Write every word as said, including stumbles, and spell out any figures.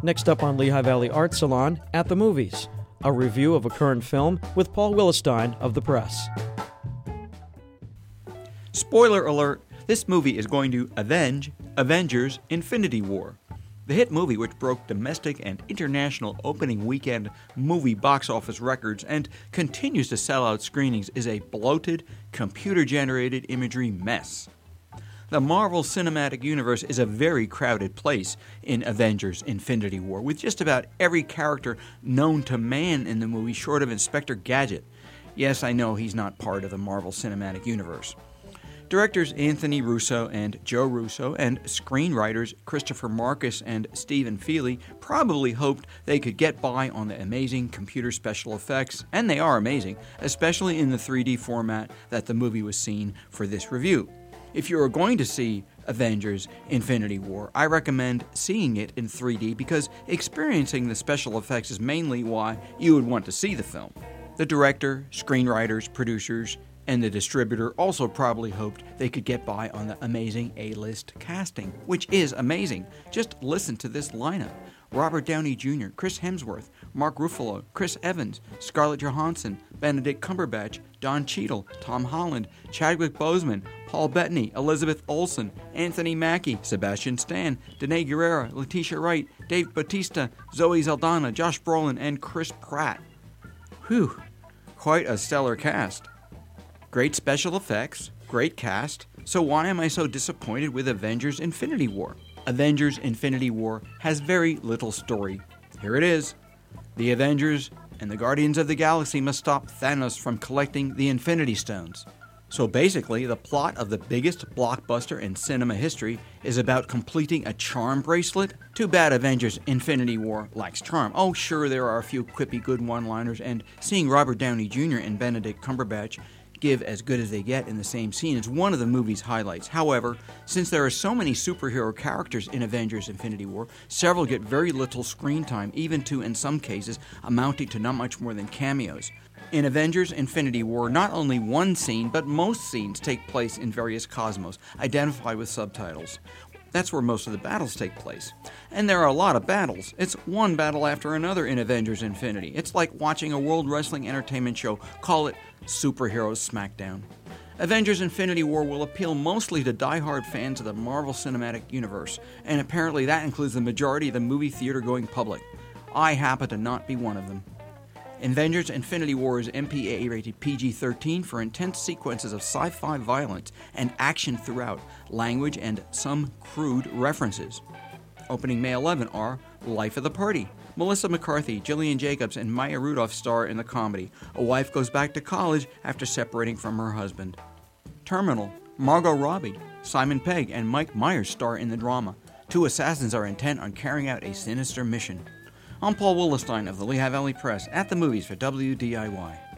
Next up on Lehigh Valley Art Salon, At the Movies, a review of a current film with Paul Willestein of The Press. Spoiler alert, this movie is going to avenge Avengers Infinity War. The hit movie, which broke domestic and international opening weekend movie box office records and continues to sell out screenings, is a bloated, computer-generated imagery mess. The Marvel Cinematic Universe is a very crowded place in Avengers Infinity War, with just about every character known to man in the movie short of Inspector Gadget. Yes, I know he's not part of the Marvel Cinematic Universe. Directors Anthony Russo and Joe Russo and screenwriters Christopher Marcus and Stephen Feely probably hoped they could get by on the amazing computer special effects, and they are amazing, especially in the three D format that the movie was seen for this review. If you are going to see Avengers Infinity War, I recommend seeing it in three D because experiencing the special effects is mainly why you would want to see the film. The director, screenwriters, producers, and the distributor also probably hoped they could get by on the amazing A-list casting, which is amazing. Just listen to this lineup. Robert Downey Junior, Chris Hemsworth, Mark Ruffalo, Chris Evans, Scarlett Johansson, Benedict Cumberbatch, Don Cheadle, Tom Holland, Chadwick Boseman, Paul Bettany, Elizabeth Olsen, Anthony Mackie, Sebastian Stan, Danai Gurira, Letitia Wright, Dave Bautista, Zoe Saldana, Josh Brolin, and Chris Pratt. Whew, quite a stellar cast. Great special effects, great cast, so why am I so disappointed with Avengers Infinity War? Avengers Infinity War has very little story. Here it is. The Avengers and the Guardians of the Galaxy must stop Thanos from collecting the Infinity Stones. So basically, the plot of the biggest blockbuster in cinema history is about completing a charm bracelet. Too bad Avengers Infinity War lacks charm. Oh, sure, there are a few quippy good one-liners, and seeing Robert Downey Junior and Benedict Cumberbatch give as good as they get in the same scene is one of the movie's highlights. However, since there are so many superhero characters in Avengers Infinity War, several get very little screen time, even to, in some cases, amounting to not much more than cameos. In Avengers Infinity War, not only one scene, but most scenes take place in various cosmos, identified with subtitles. That's where most of the battles take place. And there are a lot of battles. It's one battle after another in Avengers Infinity. It's like watching a World Wrestling Entertainment show. Call it Superheroes SmackDown. Avengers Infinity War will appeal mostly to die-hard fans of the Marvel Cinematic Universe, and apparently that includes the majority of the movie theater-going public. I happen to not be one of them. Avengers Infinity War is M P A A rated P G thirteen for intense sequences of sci-fi violence and action throughout, language and some crude references. Opening May eleventh are Life of the Party. Melissa McCarthy, Gillian Jacobs, and Maya Rudolph star in the comedy. A wife goes back to college after separating from her husband. Terminal. Margot Robbie, Simon Pegg, and Mike Myers star in the drama. Two assassins are intent on carrying out a sinister mission. I'm Paul Willestein of the Lehigh Valley Press, at the movies for W D I Y.